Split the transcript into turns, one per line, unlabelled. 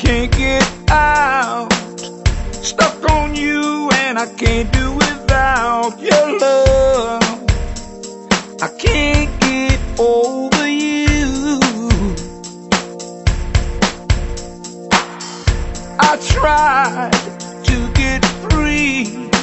can't get out. Stuck on you and I can't do without your love. I can't get over you. I tried to get free,